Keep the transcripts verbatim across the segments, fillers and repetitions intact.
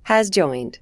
has joined.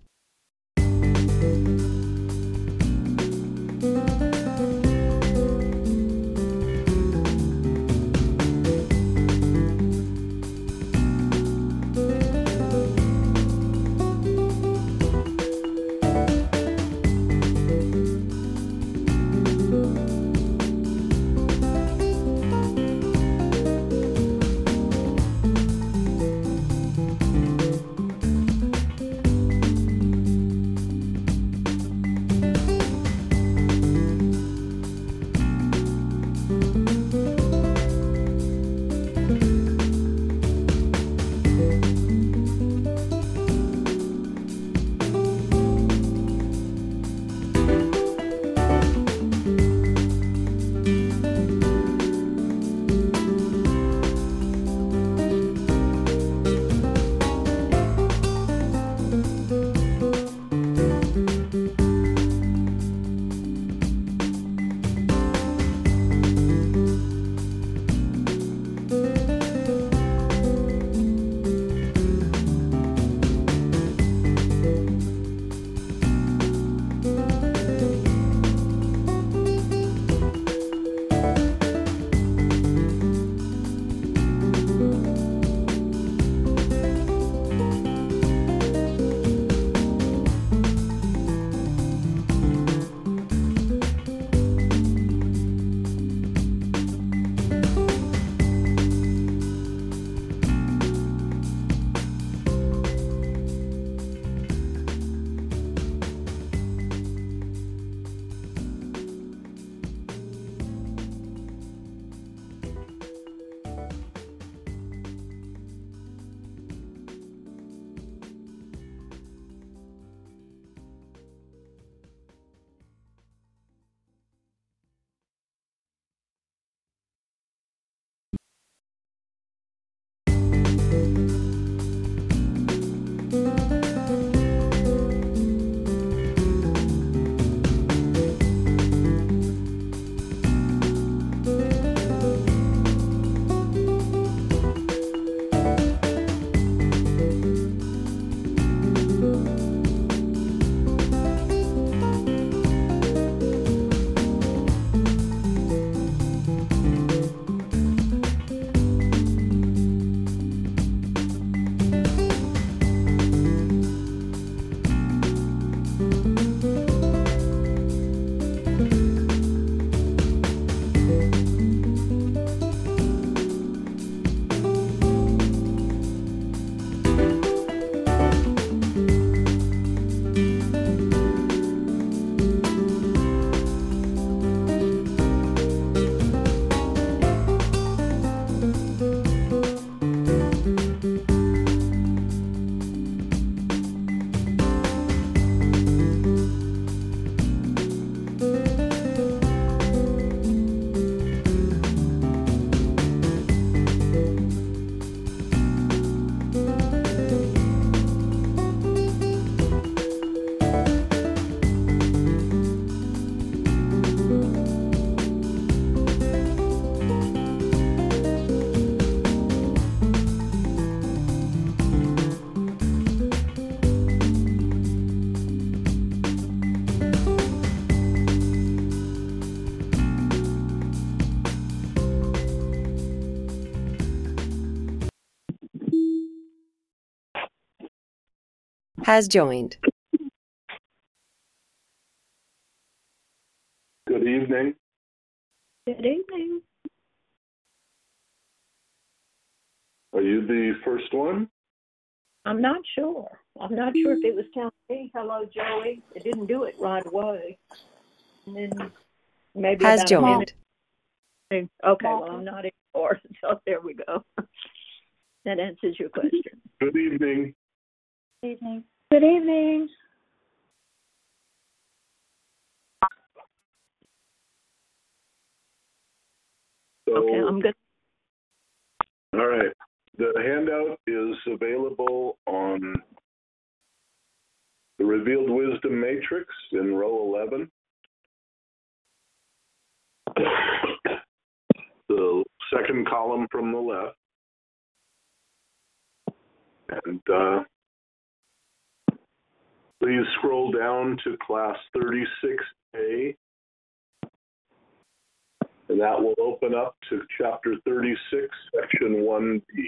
Has joined. Good evening. Good evening. Are you the first one? I'm not sure. I'm not sure if it was telling me, hello, Joey. It didn't do it right away. And then maybe Has about joined. a minute. Okay, well, I'm not anymore, so there we go. That answers your question. Good evening. Good evening. Good evening. So, Okay, I'm good. All right. The handout is available on the Revealed Wisdom Matrix in row eleven. The second column from the left. And uh, Please scroll down to class thirty-six A, and that will open up to chapter thirty-six, section one B.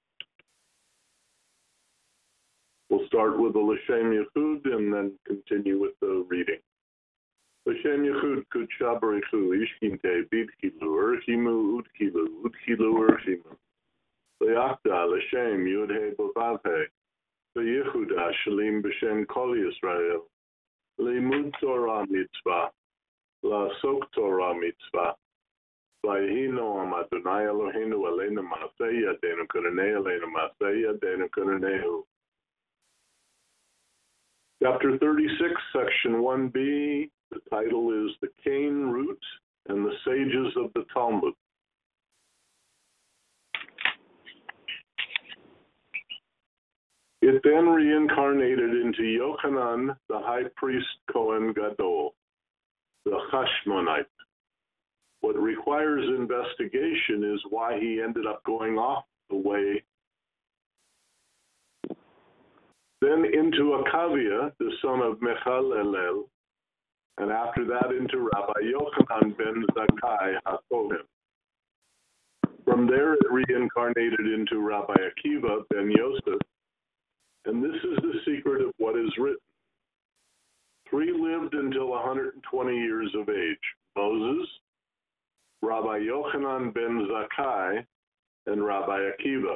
We'll start with the L'Shem Yichud and then continue with the reading. L'Shem Yichud Kudsha Barichu Ishkinte Bidkilu Urchimu Udkilu Udkilu Urchimu Leakda L'Shem Yudhe Bavavhe Yehuda Shalim B'Shem Kol Yisrael Limud Torah Mitzvah La Sok Torah Mitzvah Vayhino Am Adonai Eloheinu Aleinu Maaseh Yadeinu Kuranei Aleinu Maaseh Yadeinu Kuraneihu. Chapter thirty-six, section one B, the title is The Cane Root and the Sages of the Talmud. It then reincarnated into Yochanan, the high priest Kohen Gadol, the Hashmonite. What requires investigation is why he ended up going off the way. Then into Akavia, the son of Mechalelel, and after that into Rabbi Yochanan ben Zakkai HaKohen. From there it reincarnated into Rabbi Akiva ben Yosef, and this is the secret of what is written. Three lived until one hundred twenty years of age: Moses, Rabbi Yochanan ben Zakkai, and Rabbi Akiva.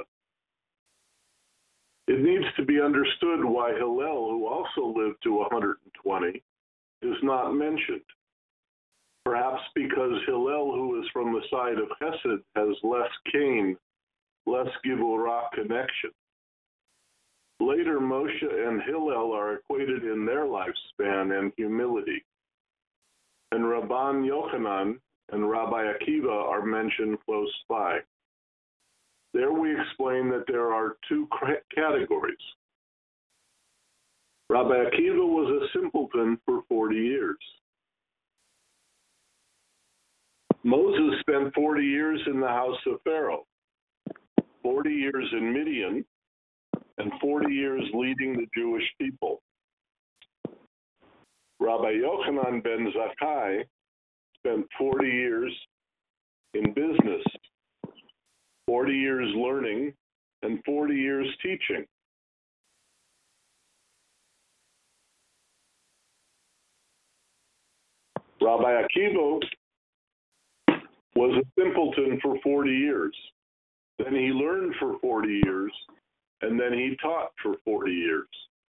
It needs to be understood why Hillel, who also lived to one hundred twenty, is not mentioned. Perhaps because Hillel, who is from the side of Chesed, has less Cain, less Givorah connection. Later, Moshe and Hillel are equated in their lifespan and humility. And Rabban Yochanan and Rabbi Akiva are mentioned close by. There we explain that there are two categories. Rabbi Akiva was a simpleton for forty years. Moses spent forty years in the house of Pharaoh, forty years in Midian, and forty years leading the Jewish people. Rabbi Yochanan ben Zakkai spent forty years in business, forty years learning, and forty years teaching. Rabbi Akiva was a simpleton for forty years. Then he learned for forty years, and then he taught for forty years.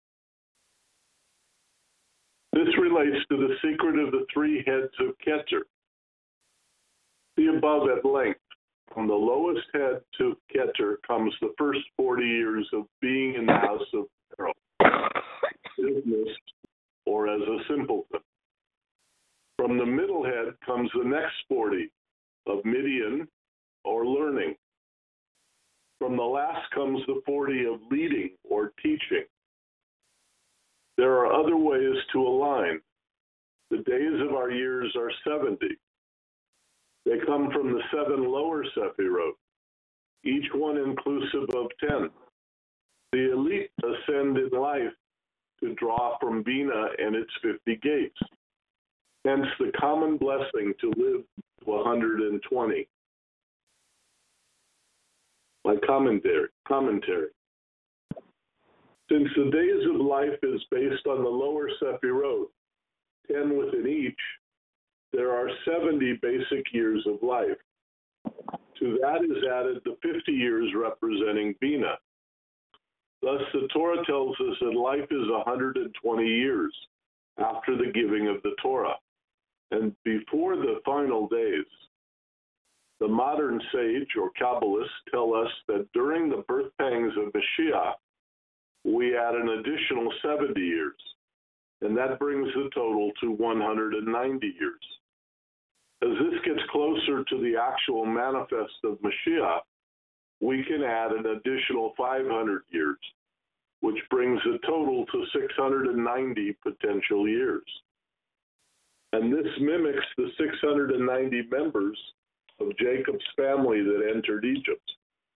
This relates to the secret of the three heads of Keter. See above at length. From the lowest head to Keter comes the first forty years of being in the house of Pharaoh, business, or as a simpleton. From the middle head comes the next forty of Midian, or learning. From the last comes the forty of leading, or teaching. There are other ways to align. The days of our years are seventy. They come from the seven lower Sephirot, each one inclusive of ten. The elite ascend in life to draw from Bina and its fifty gates. Hence the common blessing to live to one hundred twenty. My commentary. commentary. Since the days of life is based on the lower Sephirot, ten within each, there are seventy basic years of life. To that is added the fifty years representing Bina. Thus, the Torah tells us that life is one hundred twenty years after the giving of the Torah, and before the final days. The modern sage or Kabbalists tell us that during the birth pangs of Mashiach, we add an additional seventy years, and that brings the total to one hundred ninety years. As this gets closer to the actual manifest of Mashiach, we can add an additional five hundred years, which brings the total to six hundred ninety potential years. And this mimics the six hundred ninety members of Jacob's family that entered Egypt.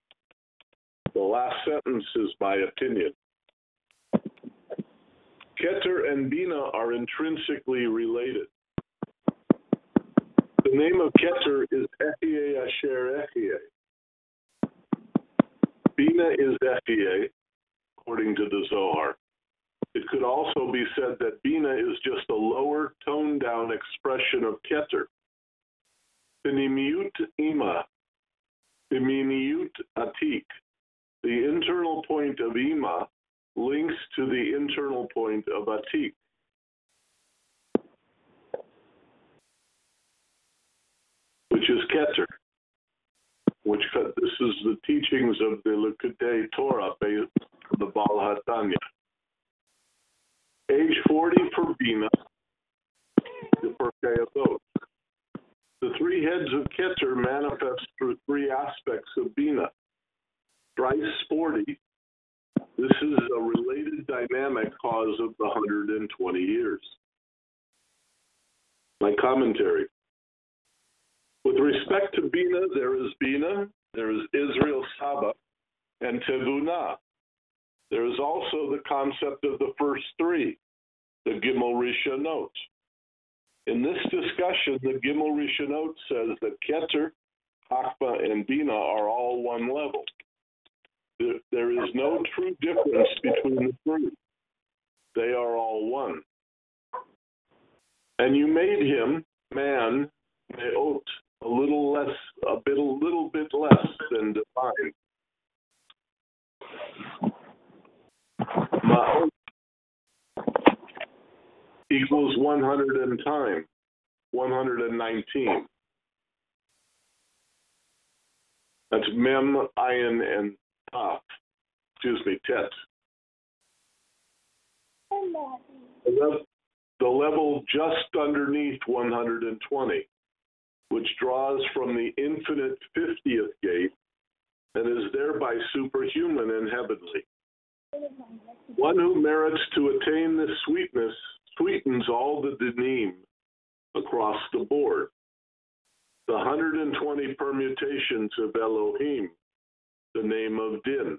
The last sentence is my opinion. Keter Keter and Bina are intrinsically related. The name of Keter is Ehyeh Asher Ehyeh. Bina is Ehyeh, according to the Zohar. It could also be said that Bina is just a lower, toned-down expression of Keter. Pnimiut Ima, Pnimiut Atik. The internal point of Ima links to the internal point of Atik. Which is Keter, which this is the teachings of the Likutei Torah, the Baal HaTanya. Age forty for Bina, the Pirkei Avot. The three heads of Keter manifest through three aspects of Bina. Thrice forty, this is a related dynamic cause of the one hundred twenty years. My commentary. With respect to Bina, there is Bina, there is Israel Saba, and Tevunah. There is also the concept of the first three, the Gimel Rishonot. In this discussion, the Gimel Rishonot says that Keter, Chachma, and Bina are all one level. There, there is no true difference between the three. They are all one. And you made him, man, Me'ot, a little less, a bit, a little bit less than divine. Ma'ot equals one hundred and time, one hundred nineteen. That's Mem, Ayin, and Taf. Excuse me, Tet. The level just underneath one hundred twenty, which draws from the infinite fiftieth gate and is thereby superhuman and heavenly. One who merits to attain this sweetness sweetens all the dinim across the board. The one hundred twenty permutations of Elohim, the name of Din.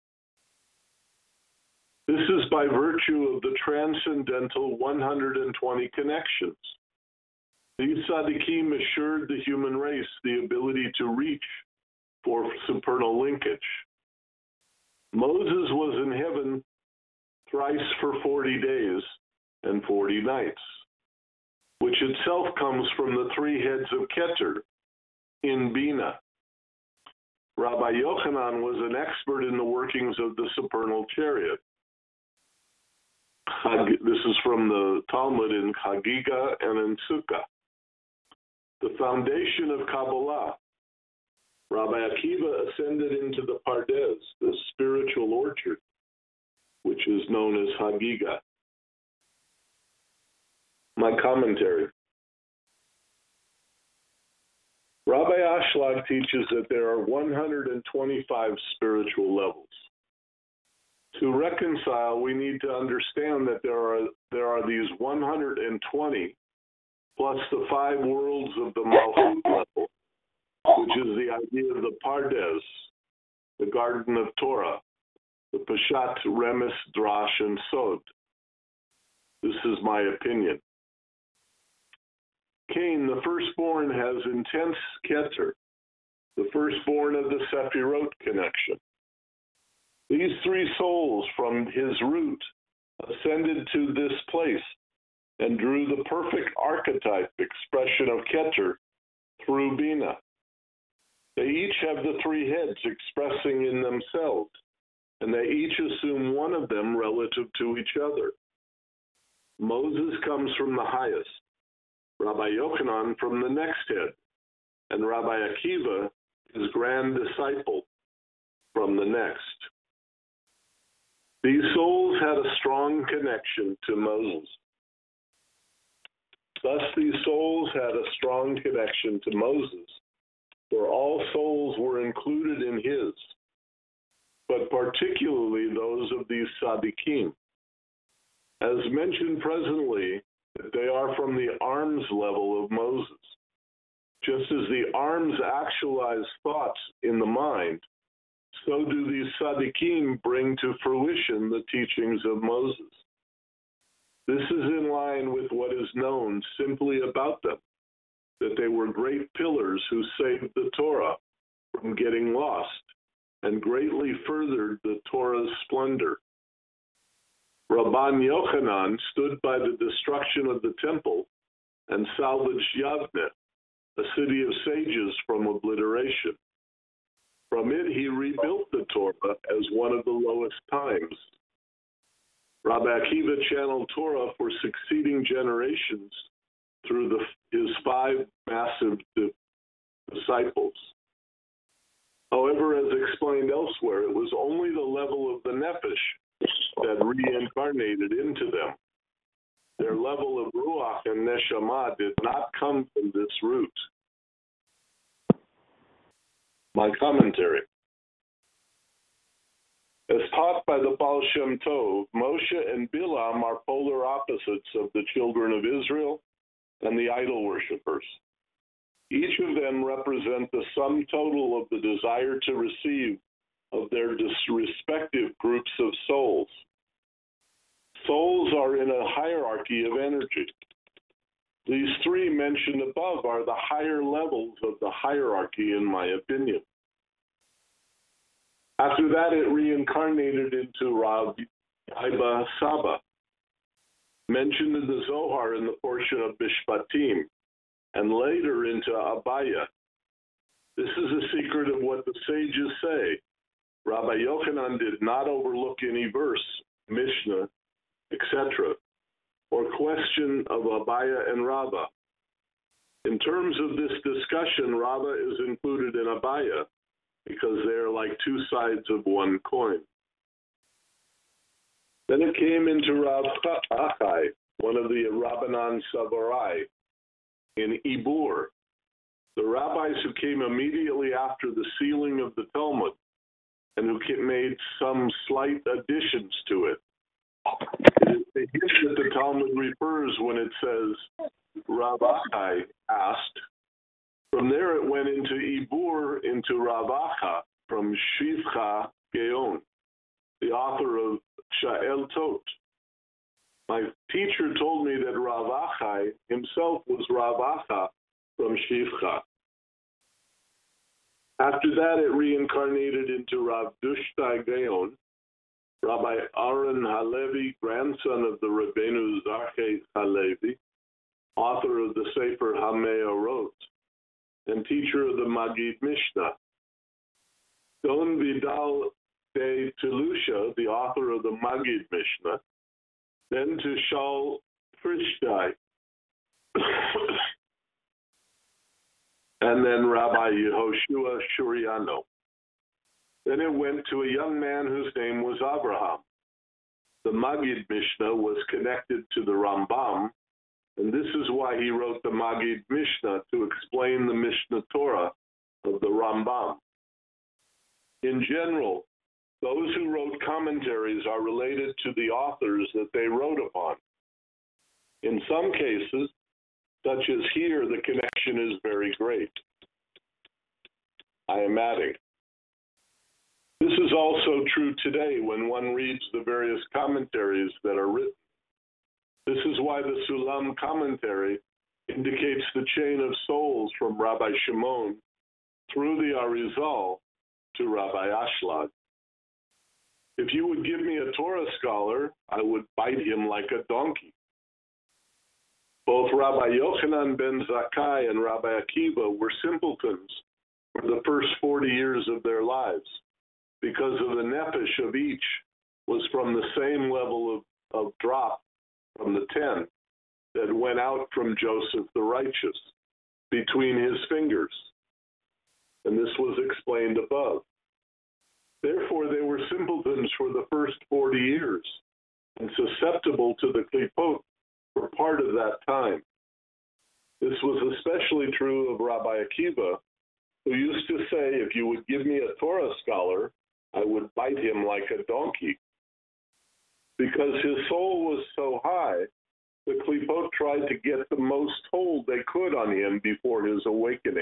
This is by virtue of the transcendental one hundred twenty connections. These tzaddikim assured the human race the ability to reach for supernal linkage. Moses was in heaven thrice for forty days and forty nights, which itself comes from the three heads of Keter in Bina. Rabbi Yochanan was an expert in the workings of the supernal chariot. This is from the Talmud in Chagiga and in Sukkah. The foundation of Kabbalah. Rabbi Akiva ascended into the Pardes, the spiritual orchard, which is known as Chagiga. My commentary. Rabbi Ashlag teaches that there are one hundred twenty-five spiritual levels. To reconcile, we need to understand that there are there are these one hundred twenty plus the five worlds of the Malchut level, which is the idea of the Pardes, the Garden of Torah, the Peshat, Remes, Drash, and Sod. This is my opinion. Cain, the firstborn, has intense Keter, the firstborn of the Sephirot connection. These three souls from his root ascended to this place and drew the perfect archetype expression of Keter through Bina. They each have the three heads expressing in themselves, and they each assume one of them relative to each other. Moses comes from the highest, Rabbi Yochanan from the next head, and Rabbi Akiva, his grand disciple, from the next. These souls had a strong connection to Moses. Thus, these souls had a strong connection to Moses, for all souls were included in his, but particularly those of these tzaddikim. As mentioned presently, they are from the arms level of Moses. Just as the arms actualize thoughts in the mind, so do these tzaddikim bring to fruition the teachings of Moses. This is in line with what is known simply about them, that they were great pillars who saved the Torah from getting lost and greatly furthered the Torah's splendor. Rabban Yochanan stood by the destruction of the temple and salvaged Yavne, a city of sages, from obliteration. From it, he rebuilt the Torah as one of the lowest times. Rabbi Akiva channeled Torah for succeeding generations through the, his five massive di- disciples. However, as explained elsewhere, it was only the level of the nefesh that reincarnated into them. Their level of ruach and neshama did not come from this root. My commentary. As taught by the Baal Shem Tov, Moshe and Bilam are polar opposites of the children of Israel and the idol worshippers. Each of them represent the sum total of the desire to receive of their respective groups of souls. Souls are in a hierarchy of energy. These three mentioned above are the higher levels of the hierarchy, in my opinion. After that, it reincarnated into Rav Haiba Saba, mentioned in the Zohar in the portion of Mishpatim, and later into Abaya. This is a secret of what the sages say. Rabbi Yochanan did not overlook any verse, Mishnah, et cetera, or question of Abaya and Rabbah. In terms of this discussion, Rabbah is included in Abaya because they are like two sides of one coin. Then it came into Rav Achai, one of the Rabbanan Savarai, in Ibur, the rabbis who came immediately after the sealing of the Talmud and who made some slight additions to it. It is the hint that the Talmud refers when it says, Rav Achai asked. From there it went into Ibur, into Rav Acha, from Shivcha Geon, the author of Sha'el Tot. My teacher told me that Rav Achai himself was Rav Acha from Shivcha. After that, it reincarnated into Rav Dushtai Geon, Rabbi Aaron Halevi, grandson of the Rabbeinu Zarchei Halevi, author of the Sefer HaMeorot, and teacher of the Magid Mishnah. Don Vidal de Telusha, the author of the Magid Mishnah, then to Shaul Frishtai, and then Rabbi Yehoshua Shuriano. Then it went to a young man whose name was Abraham. The Magid Mishnah was connected to the Rambam, and this is why he wrote the Magid Mishnah, to explain the Mishnah Torah of the Rambam. In general, those who wrote commentaries are related to the authors that they wrote upon. In some cases, such as here, the connection is very great. I am adding. This is also true today when one reads the various commentaries that are written. This is why the Sulam commentary indicates the chain of souls from Rabbi Shimon through the Arizal to Rabbi Ashlag. If you would give me a Torah scholar, I would bite him like a donkey. Both Rabbi Yochanan ben Zakkai and Rabbi Akiva were simpletons for the first forty years of their lives, because of the nefesh of each was from the same level of, of drop from the ten that went out from Joseph the righteous between his fingers. And this was explained above. Therefore, they were simpletons for the first forty years and susceptible to the klipot for part of that time. This was especially true of Rabbi Akiva, who used to say, if you would give me a Torah scholar, I would bite him like a donkey. Because his soul was so high, the klipot tried to get the most hold they could on him before his awakening.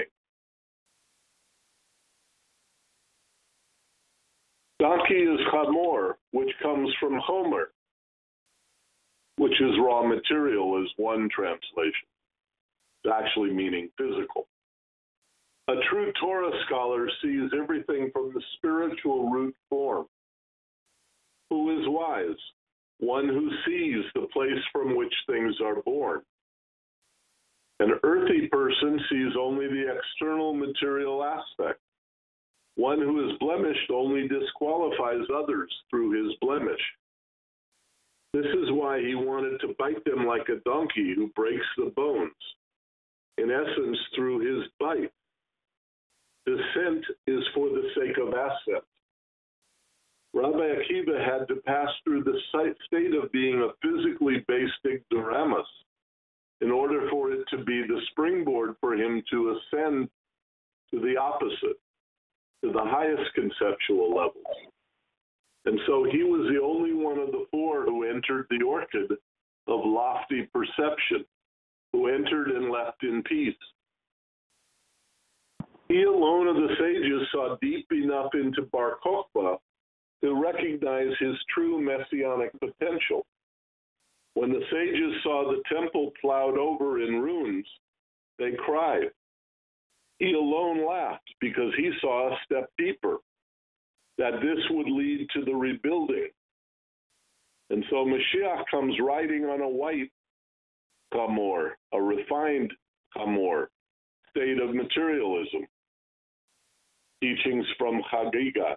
Donkey is chamor, which comes from Homer, which is raw material, is one translation. It's actually meaning physical. A true Torah scholar sees everything from the spiritual root form. Who is wise? One who sees the place from which things are born. An earthy person sees only the external material aspect. One who is blemished only disqualifies others through his blemish. This is why he wanted to bite them like a donkey who breaks the bones. In essence, through his bite. Descent is for the sake of ascent. Rabbi Akiva had to pass through the state of being a physically based ignoramus in order for it to be the springboard for him to ascend to the opposite, to the highest conceptual levels. And so he was the only one of the four who entered the orchid of lofty perception, who entered and left in peace. He alone of the sages saw deep enough into Bar Kokhba to recognize his true messianic potential. When the sages saw the temple plowed over in ruins, they cried. He alone laughed because he saw a step deeper, that this would lead to the rebuilding. And so Mashiach comes riding on a white chamor, a refined chamor, state of materialism. Teachings from Chagiga.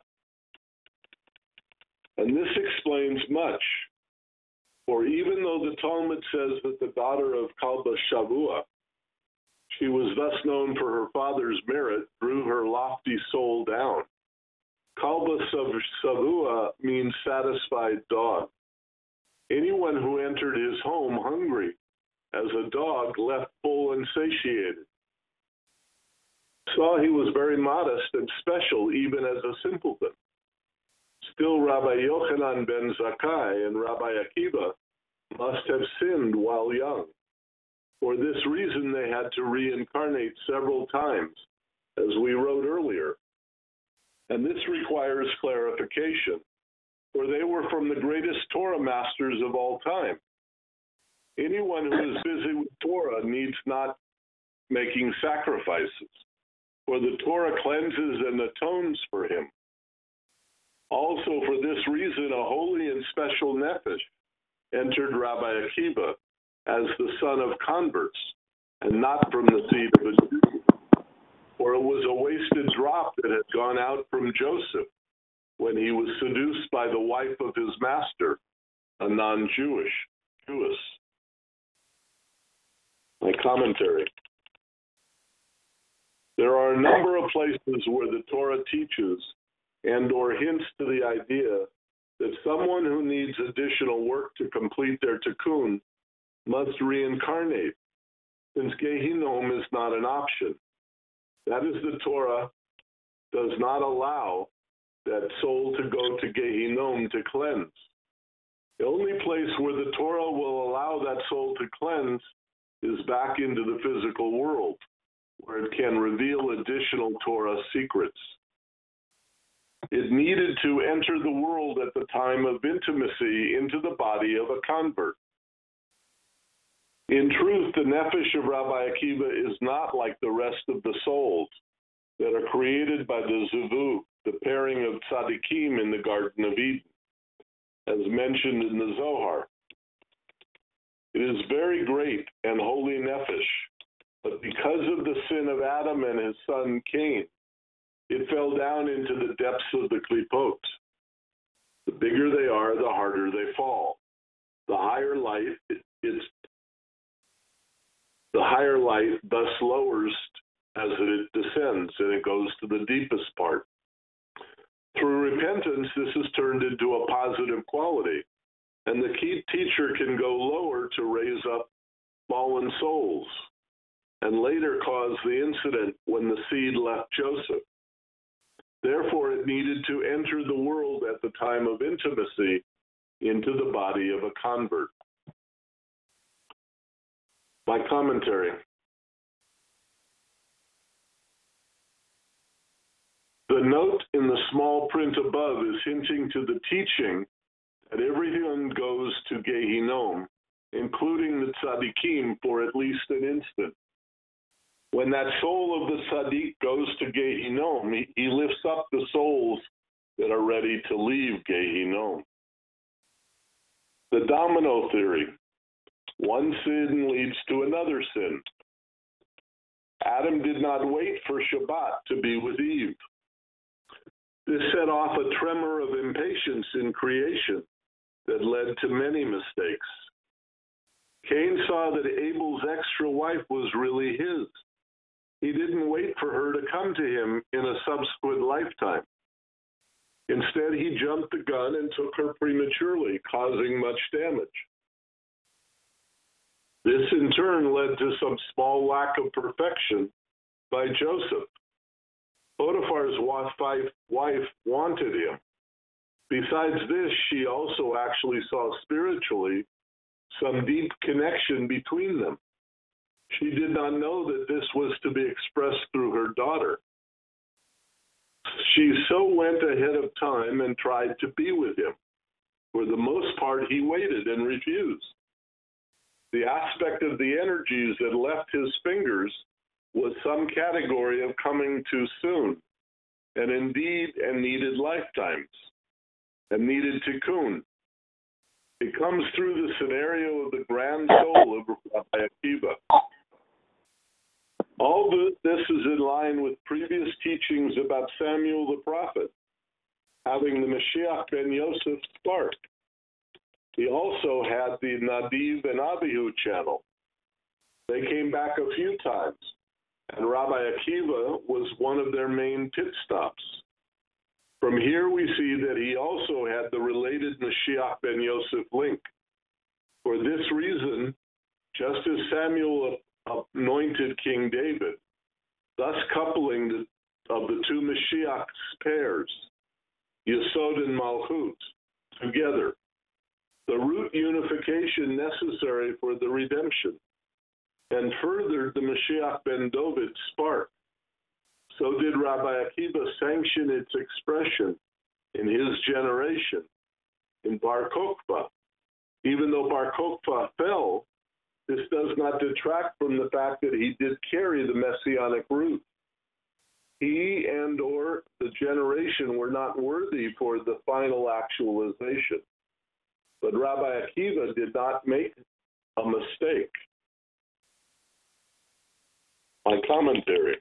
And this explains much. For even though the Talmud says that the daughter of Kalba Shavua, she was thus known for her father's merit, drew her lofty soul down. Kalba Shavua means satisfied dog. Anyone who entered his home hungry, as a dog left full and satiated. Saw he was very modest and special even as a simpleton. Still, Rabbi Yochanan ben Zakkai and Rabbi Akiva must have sinned while young. For this reason, they had to reincarnate several times, as we wrote earlier. And this requires clarification, for they were from the greatest Torah masters of all time. Anyone who is busy with Torah needs not making sacrifices, for the Torah cleanses and atones for him. Also, for this reason, a holy and special nefesh entered Rabbi Akiva as the son of converts, and not from the seed of a Jew. For it was a wasted drop that had gone out from Joseph when he was seduced by the wife of his master, a non-Jewish Jewess. My commentary. There are a number of places where the Torah teaches and or hints to the idea that someone who needs additional work to complete their tikkun must reincarnate, since Gehinom is not an option. That is, the Torah does not allow that soul to go to Gehinom to cleanse. The only place where the Torah will allow that soul to cleanse is back into the physical world, where it can reveal additional Torah secrets. It needed to enter the world at the time of intimacy into the body of a convert. In truth, the nefesh of Rabbi Akiva is not like the rest of the souls that are created by the zivug, the pairing of tzaddikim in the Garden of Eden, as mentioned in the Zohar. It is very great and holy nefesh, but because of the sin of Adam and his son Cain, it fell down into the depths of the klipot. The bigger they are, the harder they fall. The higher light is the higher light thus lowers as it descends, and it goes to the deepest part. Through repentance, this is turned into a positive quality, and the key teacher can go lower to raise up fallen souls, and later cause the incident when the seed left Joseph. Therefore, it needed to enter the world at the time of intimacy into the body of a convert. My commentary. The note in the small print above is hinting to the teaching that everyone goes to Gehinom including the tzaddikim, for at least an instant. When that soul of the tzaddik goes to Gehinom, he, he lifts up the souls that are ready to leave Gehinom. The domino theory. One sin leads to another sin. Adam did not wait for Shabbat to be with Eve. This set off a tremor of impatience in creation that led to many mistakes. Cain saw that Abel's extra wife was really his. He didn't wait for her to come to him in a subsequent lifetime. Instead, he jumped the gun and took her prematurely, causing much damage. This in turn led to some small lack of perfection by Joseph. Potiphar's wife wanted him. Besides this, she also actually saw spiritually some deep connection between them. She did not know that this was to be expressed through her daughter. She so went ahead of time and tried to be with him. For the most part, he waited and refused. The aspect of the energies that left his fingers was some category of coming too soon, and indeed, and needed lifetimes, and needed tikkun. It comes through the scenario of the grand soul of Rabbi Akiva. All this is in line with previous teachings about Samuel the prophet, having the Mashiach ben Yosef spark. He also had the Nadiv and Abihu channel. They came back a few times, and Rabbi Akiva was one of their main pit stops. From here we see that he also had the related Mashiach ben Yosef link. For this reason, just as Samuel anointed King David, thus coupling the, of the two Mashiach's pairs, Yesod and Malchut, together, the root unification necessary for the redemption, and furthered the Mashiach ben David spark. So did Rabbi Akiva sanction its expression in his generation, in Bar Kokhba. Even though Bar Kokhba fell, this does not detract from the fact that he did carry the messianic root. He and or the generation were not worthy for the final actualization. But Rabbi Akiva did not make a mistake. My commentary.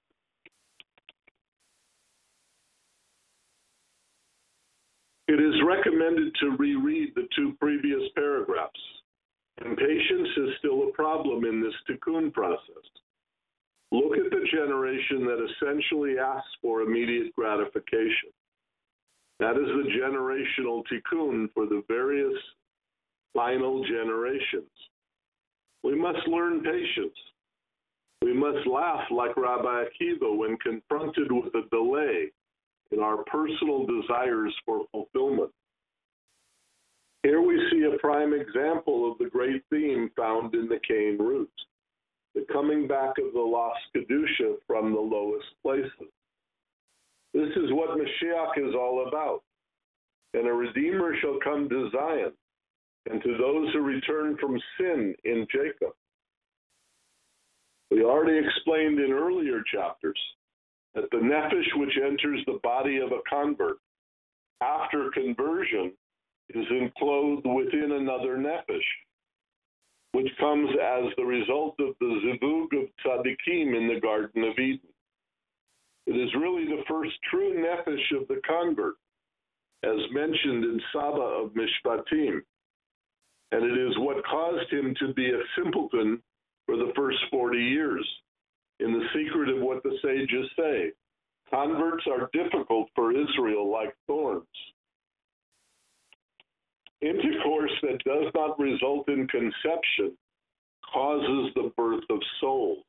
It is recommended to reread the two previous paragraphs. Impatience is still a problem in this tikkun process. Look at the generation that essentially asks for immediate gratification. That is the generational tikkun for the various final generations. We must learn patience. We must laugh like Rabbi Akiva when confronted with a delay in our personal desires for fulfillment. Here we see a prime example of the great theme found in the Cain root, the coming back of the lost Kedusha from the lowest places. This is what Mashiach is all about. And a Redeemer shall come to Zion, and to those who return from sin in Jacob. We already explained in earlier chapters that the nephesh which enters the body of a convert after conversion is enclosed within another nephesh, which comes as the result of the zivug of tzaddikim in the Garden of Eden. It is really the first true nephesh of the convert, as mentioned in Saba of Mishpatim, and it is what caused him to be a simpleton for the first forty years, in the secret of what the sages say. Converts are difficult for Israel like thorns. Intercourse that does not result in conception causes the birth of souls.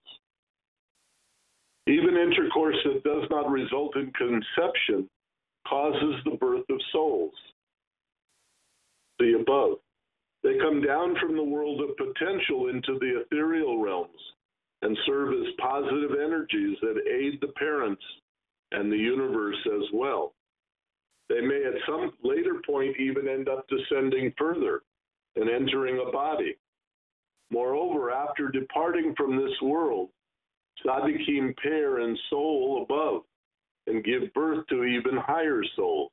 Even intercourse that does not result in conception causes the birth of souls. The above. They come down from the world of potential into the ethereal realms and serve as positive energies that aid the parents and the universe as well. They may at some later point even end up descending further and entering a body, Moreover, after departing from this world, tzaddikim pair in soul above and give birth to even higher souls.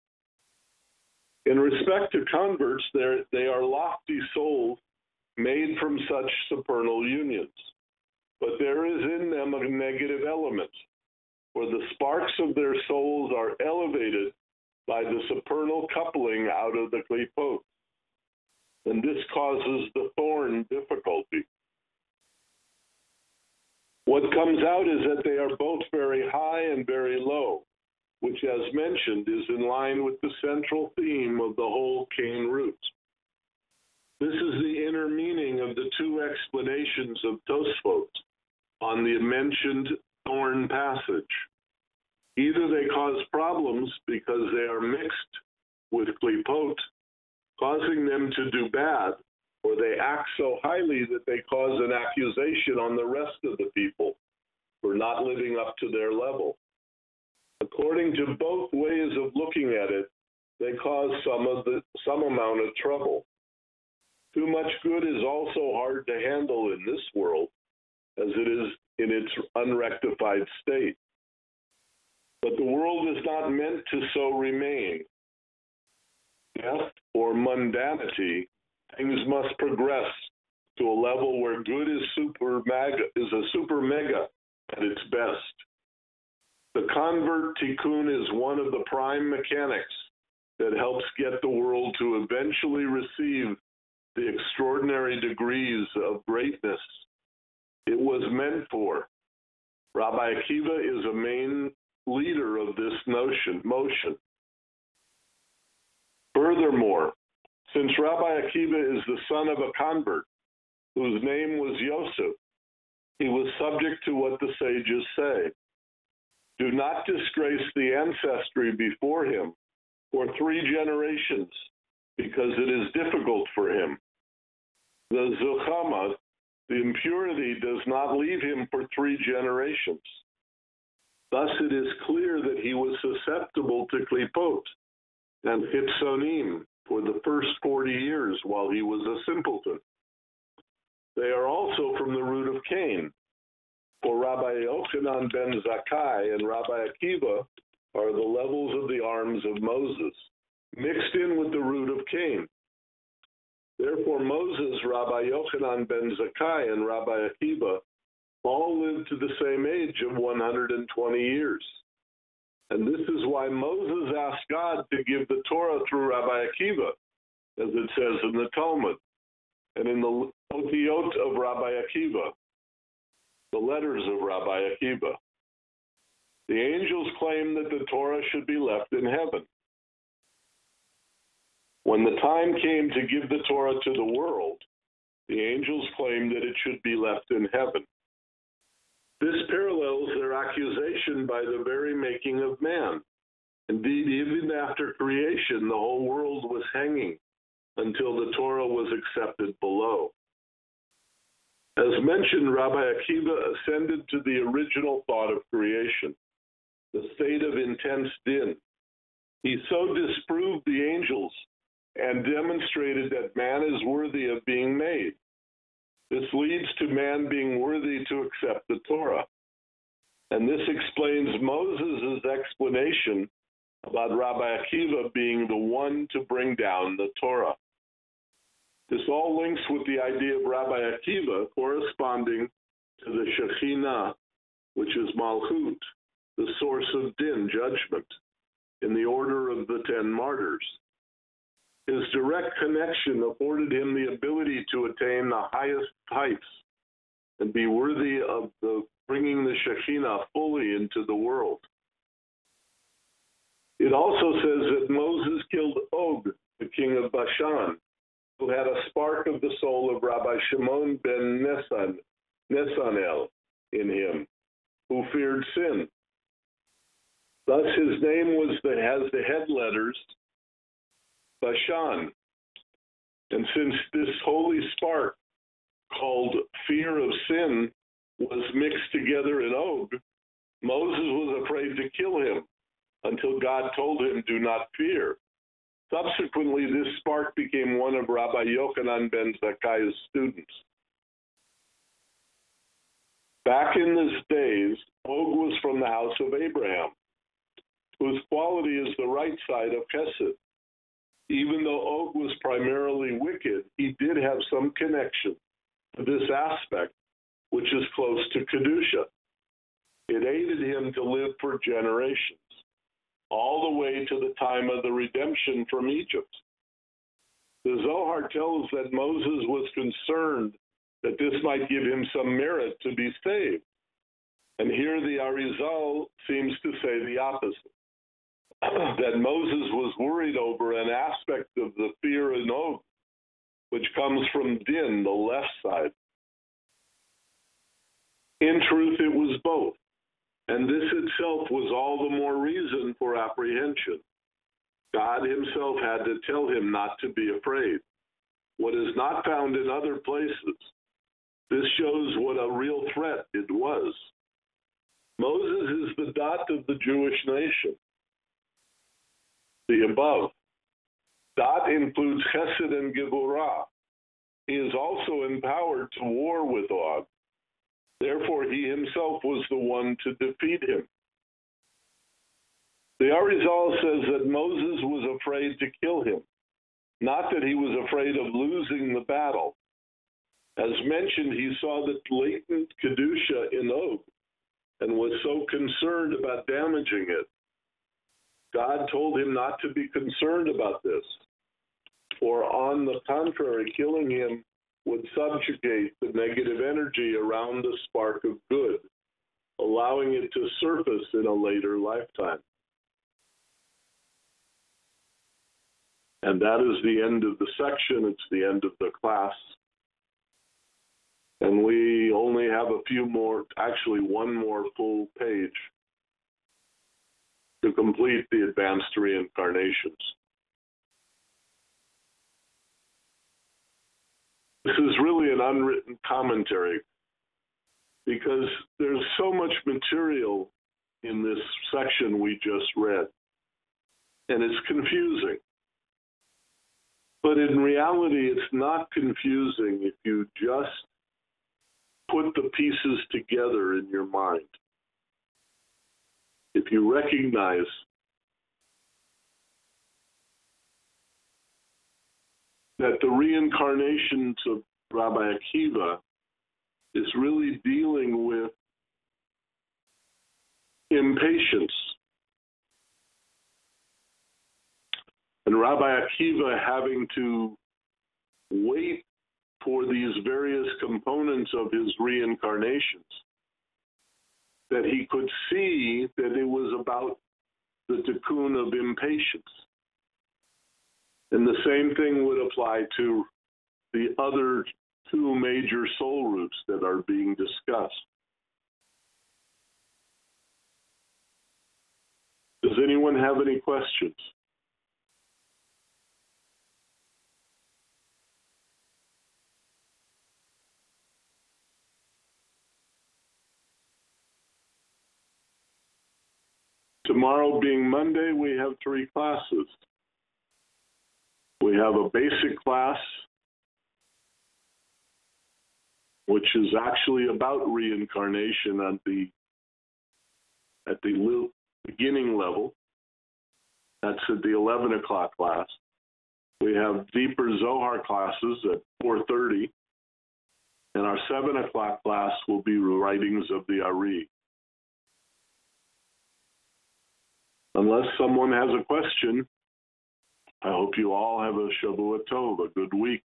In respect to converts, they are lofty souls made from such supernal unions. But there is in them a negative element, for the sparks of their souls are elevated by the supernal coupling out of the klipot, and this causes the thorn difficulty. What comes out is that they are both very high and very low, which, as mentioned, is in line with the central theme of the whole Cain root. This is the inner meaning of the two explanations of Tosfot on the mentioned thorn passage. Either they cause problems because they are mixed with klipot, causing them to do bad, or they act so highly that they cause an accusation on the rest of the people for not living up to their level. According to both ways of looking at it, they cause some of the some amount of trouble. Too much good is also hard to handle in this world, as it is in its unrectified state. But the world is not meant to so remain. Death or mundanity, things must progress to a level where good is super mega, is a super mega at its best. The convert tikkun is one of the prime mechanics that helps get the world to eventually receive the extraordinary degrees of greatness it was meant for. Rabbi Akiva is a main leader of this notion, motion. Furthermore, since Rabbi Akiva is the son of a convert whose name was Yosef, he was subject to what the sages say. Do not disgrace the ancestry before him for three generations, because it is difficult for him. The Zuchama, the impurity, does not leave him for three generations. Thus it is clear that he was susceptible to klipot and chitzonim for the first forty years while he was a simpleton. They are also from the root of Cain, for Rabbi Yochanan ben Zakkai and Rabbi Akiva are the levels of the arms of Moses, mixed in with the root of Cain. Therefore Moses, Rabbi Yochanan ben Zakkai, and Rabbi Akiva all lived to the same age of one hundred twenty years. And this is why Moses asked God to give the Torah through Rabbi Akiva, as it says in the Talmud, and in the Otiot of Rabbi Akiva, the letters of Rabbi Akiva. The angels claim that the Torah should be left in heaven. When the time came to give the Torah to the world, the angels claimed that it should be left in heaven. This parallels their accusation by the very making of man. Indeed, even after creation, the whole world was hanging until the Torah was accepted below. As mentioned, Rabbi Akiva ascended to the original thought of creation, the state of intense din. He so disproved the angels and demonstrated that man is worthy of being made. This leads to man being worthy to accept the Torah. And this explains Moses' explanation about Rabbi Akiva being the one to bring down the Torah. This all links with the idea of Rabbi Akiva corresponding to the Shekhinah, which is Malchut, the source of din, judgment, in the order of the ten martyrs. His direct connection afforded him the ability to attain the highest heights and be worthy of the bringing the Shekhinah fully into the world. It also says that Moses killed Og, the king of Bashan, who had a spark of the soul of Rabbi Shimon ben Nesan, Nesanel in him, who feared sin. Thus his name was the, has the head letters Bashan. And since this holy spark called fear of sin was mixed together in Og, Moses was afraid to kill him until God told him, do not fear. Subsequently, this spark became one of Rabbi Yochanan ben Zakkai's students, Back in these days, Og was from the house of Abraham, whose quality is the right side of Chesed. Even though Og was primarily wicked, he did have some connection to this aspect, which is close to Kedusha. It aided him to live for generations, all the way to the time of the redemption from Egypt. The Zohar tells that Moses was concerned that this might give him some merit to be saved. And here the Arizal seems to say the opposite, that Moses was worried over an aspect of the fear in Og, which comes from Din, the left side. In truth, it was both, and this itself was all the more reason for apprehension. God himself had to tell him not to be afraid. What is not found in other places. This shows what a real threat it was. Moses is the dot of the Jewish nation. The above. Dot includes Chesed and Geburah. He is also empowered to war with Og. Therefore, he himself was the one to defeat him. The Arizal says that Moses was afraid to kill him, not that he was afraid of losing the battle. As mentioned, he saw the latent Kedusha in Og and was so concerned about damaging it. God told him not to be concerned about this, for on the contrary, killing him would subjugate the negative energy around the spark of good, allowing it to surface in a later lifetime. And that is the end of the section. It's the end of the class. And we only have a few more, actually one more full page to complete the advanced reincarnations. This is really an unwritten commentary because there's so much material in this section we just read, and it's confusing. But in reality, it's not confusing if you just put the pieces together in your mind. If you recognize that the reincarnations of Rabbi Akiva is really dealing with impatience. And Rabbi Akiva having to wait for these various components of his reincarnations, that he could see that it was about the tikkun of impatience. And the same thing would apply to the other two major soul roots that are being discussed. Does anyone have any questions? Tomorrow being Monday, we have three classes. We have a basic class, which is actually about reincarnation at the at the beginning level. That's at the eleven o'clock class. We have deeper Zohar classes at four thirty, and our seven o'clock class will be writings of the Ari. Unless someone has a question, I hope you all have a Shavua Tov, a good week.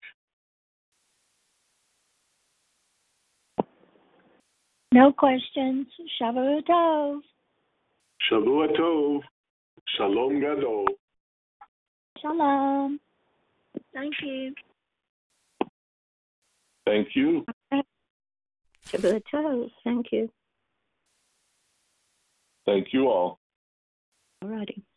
No questions. Shavua Tov. Shavua Tov. Shalom Gadol. Shalom. Thank you. Thank you. Shavua Tov. Thank you. Thank you all. All righty.